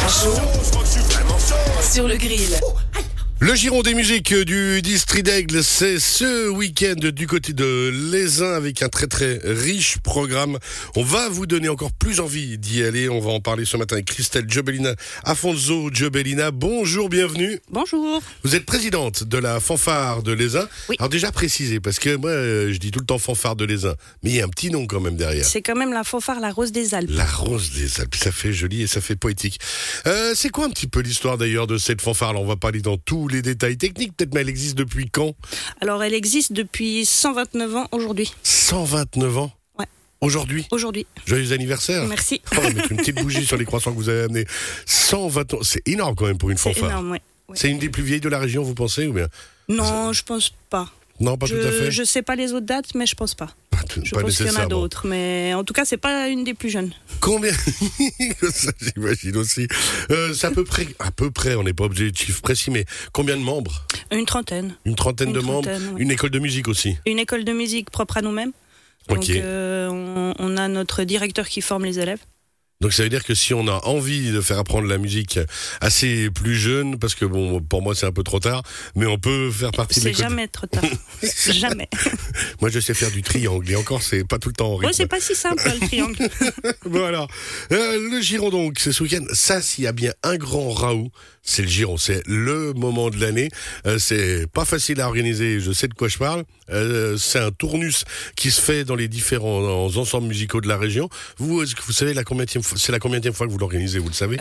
Sur le grill. Le giron des musiques du District d'Aigle, c'est ce week-end du côté de l'Aisin avec un très très riche programme. On va vous donner encore plus envie d'y aller. On va en parler ce matin avec Christelle Giobellina, Afonso Giobellina. Bonjour, bienvenue. Bonjour. Vous êtes présidente de la fanfare de l'Aisin. Oui. Alors déjà précisez, parce que moi je dis tout le temps fanfare de l'Aisin, mais il y a un petit nom quand même derrière. C'est quand même la fanfare La Rose des Alpes. La Rose des Alpes, ça fait joli et ça fait poétique. C'est quoi un petit peu l'histoire d'ailleurs de cette fanfare? Alors on va pas aller dans tous les détails techniques peut-être, mais elle existe depuis quand? Alors elle existe depuis 129 ans aujourd'hui. 129 ans? Ouais. Aujourd'hui? Aujourd'hui. Joyeux anniversaire. Merci. On va mettre une petite bougie sur les croissants que vous avez amenés. 120 ans, c'est énorme quand même pour une C'est fanfare. énorme, ouais. C'est une des plus vieilles de la région, vous pensez, ou bien? Non, je pense pas. Non, pas tout à fait. Je sais pas les autres dates, mais je pense pas. Pas Je pense qu'il y en a nécessairement. d'autres, mais en tout cas, c'est pas une des plus jeunes. Combien? Ça, j'imagine aussi. C'est à peu près, on n'est pas obligé de chiffres précis, mais combien de membres? Une trentaine. Une trentaine Une de membres? trentaine, ouais. Une école de musique aussi? Une école de musique propre à nous-mêmes. Donc, Ok. on a notre directeur qui forme les élèves. Donc ça veut dire que si on a envie de faire apprendre la musique assez plus jeune, parce que bon, pour moi c'est un peu trop tard, mais on peut faire partie de C'est l'école. jamais trop tard. Jamais. Moi je sais faire du triangle, et encore c'est pas tout le temps en rythme. Ouais, c'est pas si simple le triangle. Voilà. Le Giron donc, c'est ce week-end. Ça, s'il y a bien un grand raout, c'est le Giron. C'est le moment de l'année. C'est pas facile à organiser, je sais de quoi je parle. C'est un tournus qui se fait dans les différents ensembles musicaux de la région. Vous, est-ce que vous savez c'est la combienième fois que vous l'organisez, vous le savez?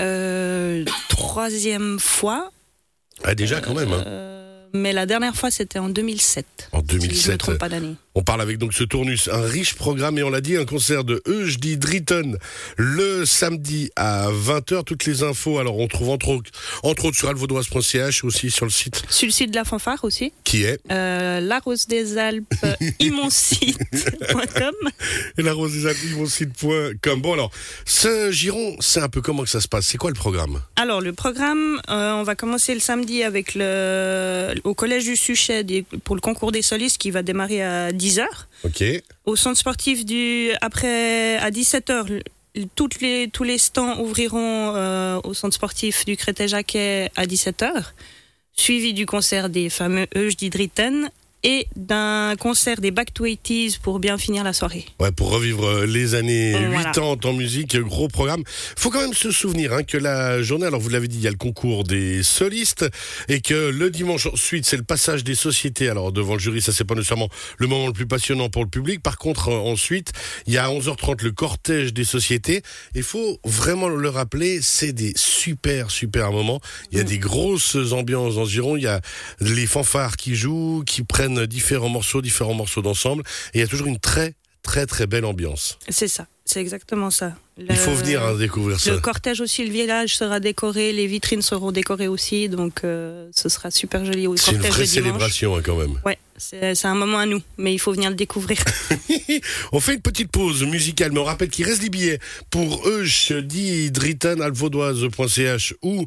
Troisième fois. Ah, déjà quand même, hein. Mais la dernière fois, c'était en 2007. En Si je ne 2007. me trompe pas d'année. On parle avec donc ce tournus, un riche programme, et on l'a dit, un concert de Eugdi Dritten le samedi à 20h. Toutes les infos, alors on trouve entre autres sur alvaudoise.ch, aussi sur le site Sur le site de la fanfare aussi. qui est La Rose des Alpes, imonsite.com. et la rose des Alpes, mon site.com. Bon alors, ce Giron, c'est un peu comment que ça se passe? C'est quoi le programme? Alors, le programme, on va commencer le samedi avec au Collège du Suchet pour le concours des solistes qui va démarrer à 10h. Ok. Au centre sportif après à 17h, tous les stands ouvriront au centre sportif du Créteil-Jacquet à 17h, suivi du concert des fameux Eugdi Dritten et d'un concert des Back to 80s pour bien finir la soirée. Ouais, pour revivre les années Voilà. 80 en musique, gros programme. Faut quand même se souvenir que la journée, alors vous l'avez dit, il y a le concours des solistes et que le dimanche ensuite, c'est le passage des sociétés. Alors devant le jury, ça c'est pas nécessairement le moment le plus passionnant pour le public. Par contre, ensuite, il y a à 11h30 le cortège des sociétés. Il faut vraiment le rappeler, c'est des super moments. Il y a des grosses ambiances dans ce Giron. Il y a les fanfares qui jouent, qui prennent différents morceaux d'ensemble, et il y a toujours une très belle ambiance. C'est ça, c'est exactement ça. Il faut venir découvrir ça. Le cortège aussi, le village sera décoré, les vitrines seront décorées aussi, donc ce sera super joli au C'est une cortège vraie de dimanche. célébration quand même. Ouais, c'est un moment à nous, mais il faut venir le découvrir. On fait une petite pause musicale, mais on rappelle qu'il reste des billets pour Eugdi Dritten, alvaudoise.ch ou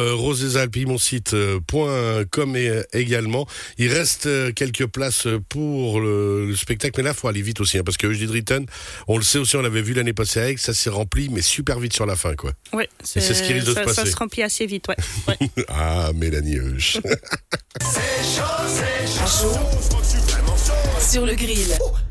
rosesalpes.com également. Il reste quelques places pour le spectacle, mais là, il faut aller vite aussi, parce que Eugdi Dritten, on le sait aussi, on l'avait vu l'année passée avec, ça s'est rempli, mais super vite sur la fin, quoi. Ouais, c'est ce qui risque de se passer. Ça se remplit assez vite, ouais. Ah, Mélanie Euge. Sur le grill.